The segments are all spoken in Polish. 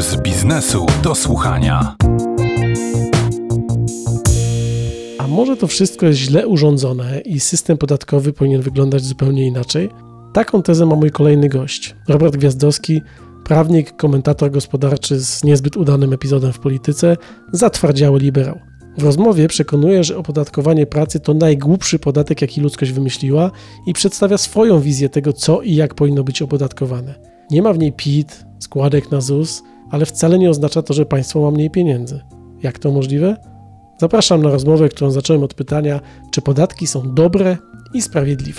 z biznesu do słuchania. A może to wszystko jest źle urządzone i system podatkowy powinien wyglądać zupełnie inaczej? Taką tezę ma mój kolejny gość, Robert Gwiazdowski, prawnik, komentator gospodarczy z niezbyt udanym epizodem w polityce, zatwardziały liberał. W rozmowie przekonuje, że opodatkowanie pracy to najgłupszy podatek, jaki ludzkość wymyśliła i przedstawia swoją wizję tego, co i jak powinno być opodatkowane. Nie ma w niej PIT, składek na ZUS, ale wcale nie oznacza to, że państwo ma mniej pieniędzy. Jak to możliwe? Zapraszam na rozmowę, którą zacząłem od pytania, czy podatki są dobre i sprawiedliwe.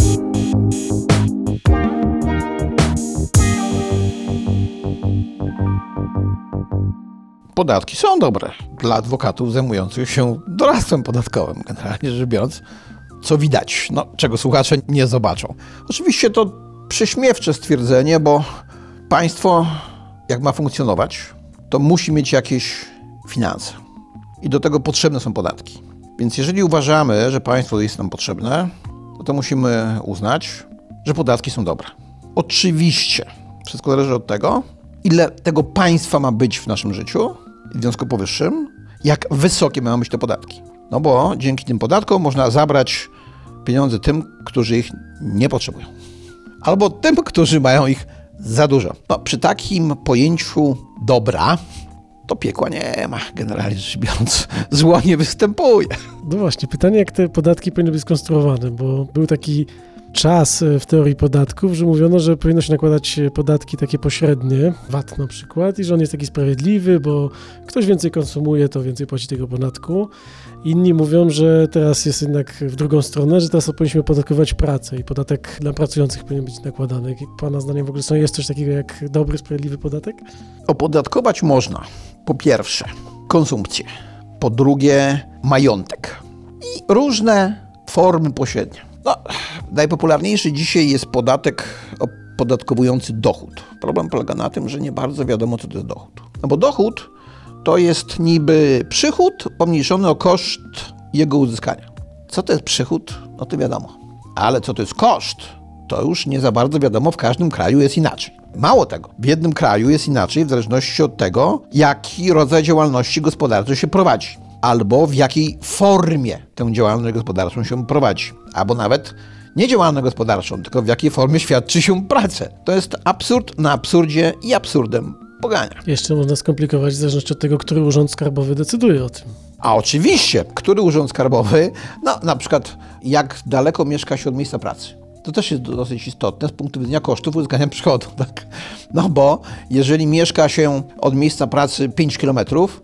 Podatki są dobre dla adwokatów zajmujących się doradztwem podatkowym, generalnie rzecz biorąc, co widać, czego słuchacze nie zobaczą. Oczywiście to prześmiewcze stwierdzenie, bo państwo, jak ma funkcjonować, to musi mieć jakieś finanse i do tego potrzebne są podatki. Więc jeżeli uważamy, że państwo jest nam potrzebne, to musimy uznać, że podatki są dobre. Oczywiście wszystko zależy od tego, ile tego państwa ma być w naszym życiu, w związku powyższym, jak wysokie mają być te podatki. Bo dzięki tym podatkom można zabrać pieniądze tym, którzy ich nie potrzebują. Albo tym, którzy mają ich za dużo. Przy takim pojęciu dobra, to piekła nie ma, generalnie rzecz biorąc. Zło nie występuje. No właśnie, pytanie, jak te podatki powinny być skonstruowane, bo był taki czas w teorii podatków, że mówiono, że powinno się nakładać podatki takie pośrednie, VAT na przykład, i że on jest taki sprawiedliwy, bo ktoś więcej konsumuje, to więcej płaci tego podatku. Inni mówią, że teraz jest jednak w drugą stronę, że teraz powinniśmy opodatkować pracę i podatek dla pracujących powinien być nakładany. Pana zdaniem w ogóle jest coś takiego jak dobry, sprawiedliwy podatek? Opodatkować można, po pierwsze, konsumpcję, po drugie, majątek i różne formy pośrednie. Najpopularniejszy dzisiaj jest podatek opodatkowujący dochód. Problem polega na tym, że nie bardzo wiadomo, co to jest dochód. Bo dochód to jest niby przychód pomniejszony o koszt jego uzyskania. Co to jest przychód? To wiadomo. Ale co to jest koszt? To już nie za bardzo wiadomo, w każdym kraju jest inaczej. Mało tego, w jednym kraju jest inaczej w zależności od tego, jaki rodzaj działalności gospodarczej się prowadzi. Albo w jakiej formie tę działalność gospodarczą się prowadzi. Albo nawet nie działalność gospodarczą, tylko w jakiej formie świadczy się pracę. To jest absurd na absurdzie i absurdem pogania. Jeszcze można skomplikować w zależności od tego, który urząd skarbowy decyduje o tym. A oczywiście, który urząd skarbowy, na przykład jak daleko mieszka się od miejsca pracy. To też jest dosyć istotne z punktu widzenia kosztów uzyskania przychodu. Tak? Bo jeżeli mieszka się od miejsca pracy 5 km,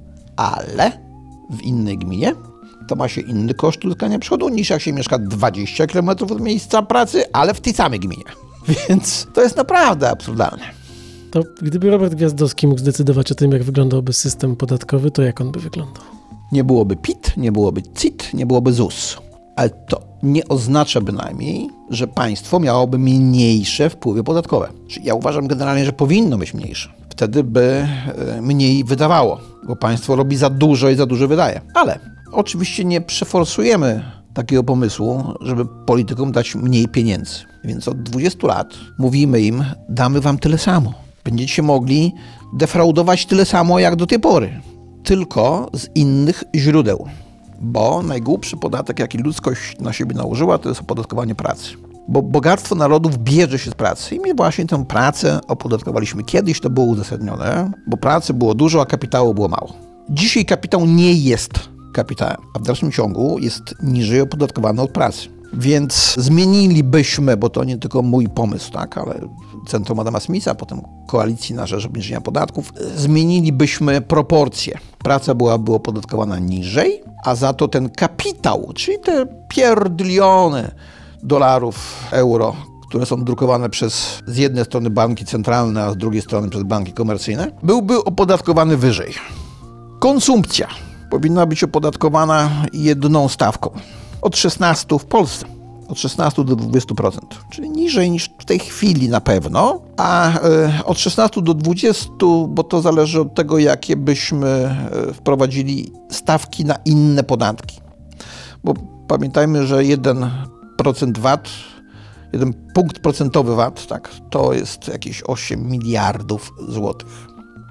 ale w innej gminie, to ma się inny koszt uzyskania przychodu niż jak się mieszka 20 km od miejsca pracy, ale w tej samej gminie. Więc to jest naprawdę absurdalne. To gdyby Robert Gwiazdowski mógł zdecydować o tym, jak wyglądałby system podatkowy, to jak on by wyglądał? Nie byłoby PIT, nie byłoby CIT, nie byłoby ZUS. Ale to nie oznacza bynajmniej, że państwo miałoby mniejsze wpływy podatkowe. Czyli ja uważam generalnie, że powinno być mniejsze. Wtedy by mniej wydawało, bo państwo robi za dużo i za dużo wydaje. Ale oczywiście nie przeforsujemy takiego pomysłu, żeby politykom dać mniej pieniędzy. Więc od 20 lat mówimy im, damy wam tyle samo. Będziecie mogli defraudować tyle samo jak do tej pory. Tylko z innych źródeł. Bo najgłupszy podatek, jaki ludzkość na siebie nałożyła, to jest opodatkowanie pracy. Bo bogactwo narodów bierze się z pracy i my właśnie tę pracę opodatkowaliśmy. Kiedyś to było uzasadnione, bo pracy było dużo, a kapitału było mało. Dzisiaj kapitał nie jest kapitałem, a w dalszym ciągu jest niżej opodatkowany od pracy. Więc zmienilibyśmy, bo to nie tylko mój pomysł, ale Centrum Adama Smitha, potem Koalicji na rzecz obniżenia podatków, zmienilibyśmy proporcje. Praca byłaby opodatkowana niżej, a za to ten kapitał, czyli te pierdyliony dolarów, euro, które są drukowane przez z jednej strony banki centralne, a z drugiej strony przez banki komercyjne, byłby opodatkowany wyżej. Konsumpcja powinna być opodatkowana jedną stawką. Od 16 w Polsce. Od 16 do 20%, czyli niżej niż w tej chwili na pewno, a od 16 do 20, bo to zależy od tego, jakie byśmy wprowadzili stawki na inne podatki. Bo pamiętajmy, że 1% VAT, 1 punkt procentowy VAT, to jest jakieś 8 miliardów złotych.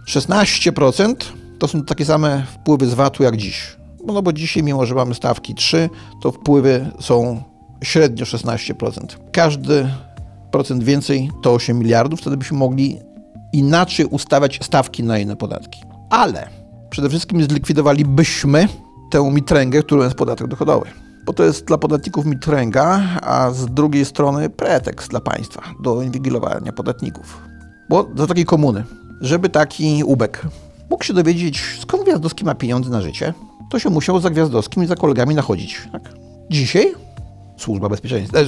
16% to są takie same wpływy z VAT-u jak dziś. No bo dzisiaj, mimo że mamy stawki 3, to wpływy są średnio 16%. Każdy procent więcej to 8 miliardów, wtedy byśmy mogli inaczej ustawiać stawki na inne podatki. Ale przede wszystkim zlikwidowalibyśmy tę mitręgę, którą jest podatek dochodowy. Bo to jest dla podatników mitręga, a z drugiej strony pretekst dla państwa do inwigilowania podatników. Bo za takiej komuny, żeby taki ubek mógł się dowiedzieć, skąd Gwiazdowski ma pieniądze na życie, to się musiał za Gwiazdowskim i za kolegami nachodzić. Tak? Dzisiaj Służba Bezpieczeństwa,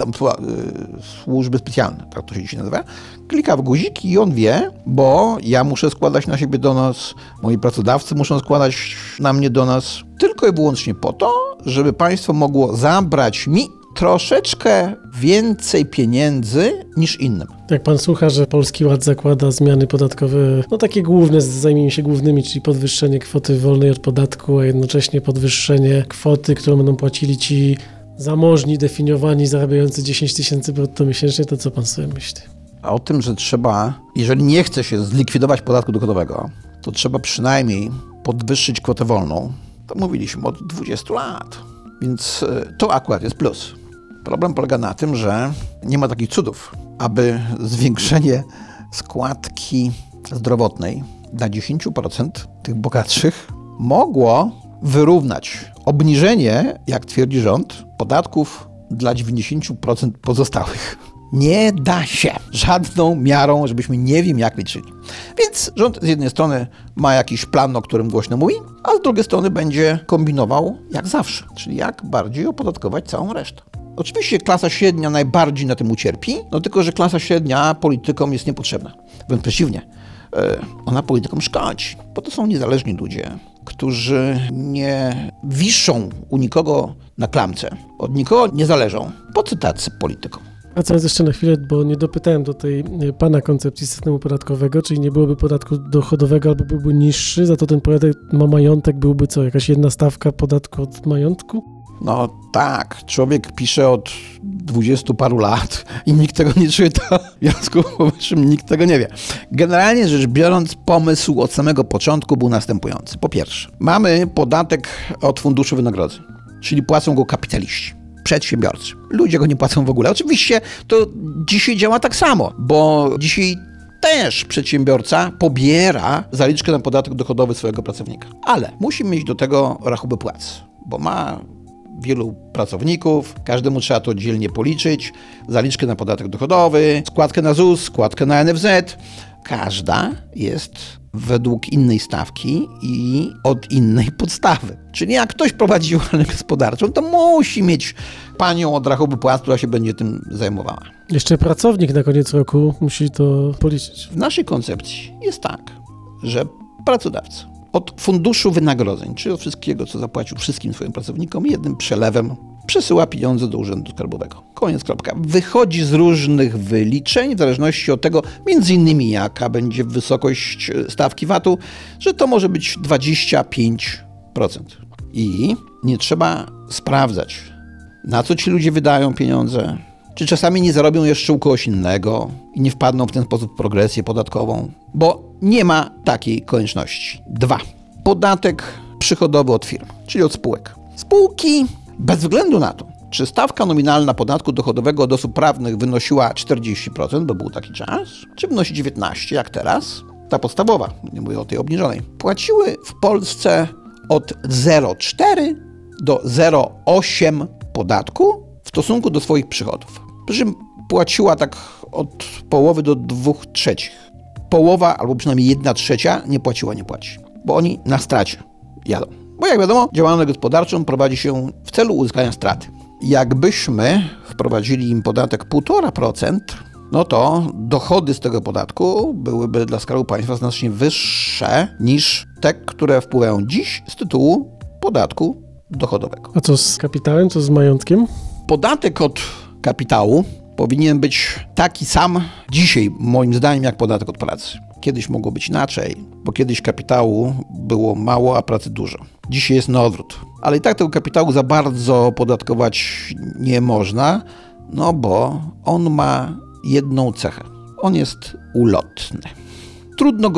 służby specjalne, tak to się dzisiaj nazywa, klika w guzik i on wie, bo ja muszę składać na siebie donos, moi pracodawcy muszą składać na mnie donos, tylko i wyłącznie po to, żeby państwo mogło zabrać mi troszeczkę więcej pieniędzy niż innym. Jak pan słucha, że Polski Ład zakłada zmiany podatkowe, no takie główne, zajmijmy się głównymi, czyli podwyższenie kwoty wolnej od podatku, a jednocześnie podwyższenie kwoty, którą będą płacili ci zamożni, definiowani, zarabiający 10 tysięcy brutto miesięcznie, to co pan sobie myśli? A o tym, że trzeba, jeżeli nie chce się zlikwidować podatku dochodowego, to trzeba przynajmniej podwyższyć kwotę wolną. To mówiliśmy od 20 lat, więc to akurat jest plus. Problem polega na tym, że nie ma takich cudów, aby zwiększenie składki zdrowotnej dla 10% tych bogatszych mogło wyrównać obniżenie, jak twierdzi rząd, podatków dla 90% pozostałych. Nie da się żadną miarą, żebyśmy nie wiem jak liczyli. Więc rząd z jednej strony ma jakiś plan, o którym głośno mówi, a z drugiej strony będzie kombinował jak zawsze, czyli jak bardziej opodatkować całą resztę. Oczywiście klasa średnia najbardziej na tym ucierpi, no tylko że klasa średnia politykom jest niepotrzebna. Wręcz przeciwnie, ona politykom szkodzi, bo to są niezależni ludzie, którzy nie wiszą u nikogo na klamce, od nikogo nie zależą. Po co tacy politykom? Wracając jeszcze na chwilę, bo nie dopytałem do tej pana koncepcji systemu podatkowego, czyli nie byłoby podatku dochodowego albo byłby niższy, za to ten podatek ma majątek, byłby co, jakaś jedna stawka podatku od majątku? No tak, człowiek pisze od 20 paru lat i nikt tego nie czyta, w związku z czym nikt tego nie wie. Generalnie rzecz biorąc, pomysł od samego początku był następujący. Po pierwsze, mamy podatek od funduszu wynagrodzeń, czyli płacą go kapitaliści, przedsiębiorcy. Ludzie go nie płacą w ogóle. Oczywiście to dzisiaj działa tak samo, bo dzisiaj też przedsiębiorca pobiera zaliczkę na podatek dochodowy swojego pracownika, ale musi mieć do tego rachubę płac, bo ma wielu pracowników, każdemu trzeba to oddzielnie policzyć, zaliczkę na podatek dochodowy, składkę na ZUS, składkę na NFZ. Każda jest według innej stawki i od innej podstawy. Czyli jak ktoś prowadzi działalność gospodarczą, to musi mieć panią od rachubu płac, która się będzie tym zajmowała. Jeszcze pracownik na koniec roku musi to policzyć. W naszej koncepcji jest tak, że pracodawca od funduszu wynagrodzeń, czyli od wszystkiego, co zapłacił wszystkim swoim pracownikom, jednym przelewem przesyła pieniądze do Urzędu Skarbowego. Koniec, kropka. Wychodzi z różnych wyliczeń, w zależności od tego, między innymi jaka będzie wysokość stawki VAT-u, że to może być 25%. I nie trzeba sprawdzać, na co ci ludzie wydają pieniądze, czy czasami nie zarobią jeszcze u kogoś innego i nie wpadną w ten sposób w progresję podatkową, bo nie ma takiej konieczności. 2. Podatek przychodowy od firm, czyli od spółek. Spółki, bez względu na to, czy stawka nominalna podatku dochodowego od osób prawnych wynosiła 40%, bo był taki czas, czy wynosi 19%, jak teraz, ta podstawowa, nie mówię o tej obniżonej, płaciły w Polsce od 0,4 do 0,8 podatku w stosunku do swoich przychodów. Przy czym płaciła tak od połowy do 2/3. Połowa, albo przynajmniej 1/3 nie płaci, bo oni na stracie jadą. Bo jak wiadomo, działalność gospodarczą prowadzi się w celu uzyskania straty. Jakbyśmy wprowadzili im podatek 1,5%, no to dochody z tego podatku byłyby dla Skarbu Państwa znacznie wyższe niż te, które wpływają dziś z tytułu podatku dochodowego. A co z kapitałem, co z majątkiem? Podatek od kapitału powinien być taki sam dzisiaj, moim zdaniem, jak podatek od pracy. Kiedyś mogło być inaczej, bo kiedyś kapitału było mało, a pracy dużo. Dzisiaj jest na odwrót. Ale i tak tego kapitału za bardzo opodatkować nie można, no bo on ma jedną cechę. On jest ulotny. Trudno go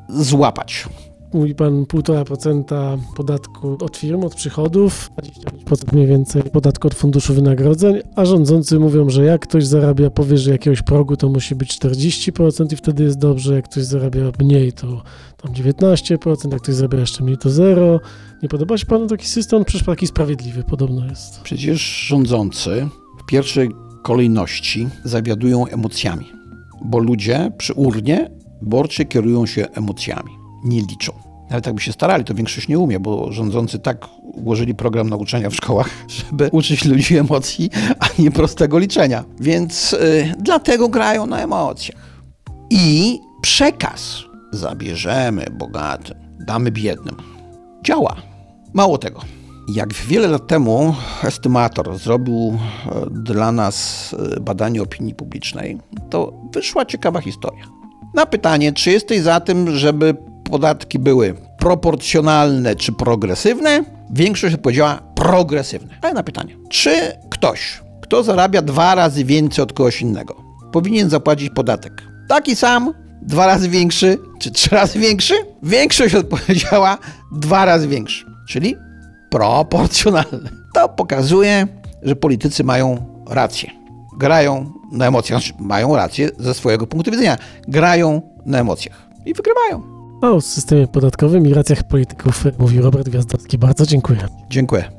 złapać. Mówi pan 1,5% podatku od firm, od przychodów, 25% mniej więcej podatku od funduszu wynagrodzeń, a rządzący mówią, że jak ktoś zarabia powyżej jakiegoś progu, to musi być 40% i wtedy jest dobrze, jak ktoś zarabia mniej, to tam 19%, jak ktoś zarabia jeszcze mniej, to 0%. Nie podoba się panu taki system? Przecież taki sprawiedliwy podobno jest. Przecież rządzący w pierwszej kolejności zawiadują emocjami, bo ludzie przy urnie wyborczej kierują się emocjami, nie liczą. Nawet tak by się starali, to większość nie umie, bo rządzący tak ułożyli program nauczania w szkołach, żeby uczyć ludzi emocji, a nie prostego liczenia. Więc dlatego grają na emocjach. I przekaz zabierzemy bogatym, damy biednym. Działa. Mało tego. Jak wiele lat temu estymator zrobił dla nas badanie opinii publicznej, to wyszła ciekawa historia. Na pytanie, czy jesteś za tym, żeby podatki były proporcjonalne czy progresywne, większość odpowiedziała progresywne. Ale na pytanie, czy ktoś, kto zarabia 2 razy więcej od kogoś innego, powinien zapłacić podatek taki sam, 2 razy większy czy 3 razy większy? Większość odpowiedziała 2 razy większy, czyli proporcjonalne. To pokazuje, że politycy mają rację. Grają na emocjach, znaczy mają rację ze swojego punktu widzenia. Grają na emocjach i wygrywają. O systemie podatkowym i racjach polityków mówił Robert Gwiazdowski. Bardzo dziękuję. Dziękuję.